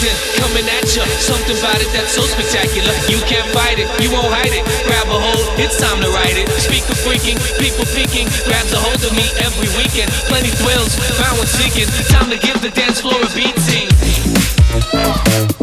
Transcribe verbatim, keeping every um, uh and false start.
amazing, coming at ya. Something about it that's so spectacular. You can't fight it, you won't hide it. Grab a hold, it's time to write it. Speaker freaking, people peeking, grabs a hold of me every weekend. Plenty thrills, found one seeking. Time to give the dance floor a beat scene.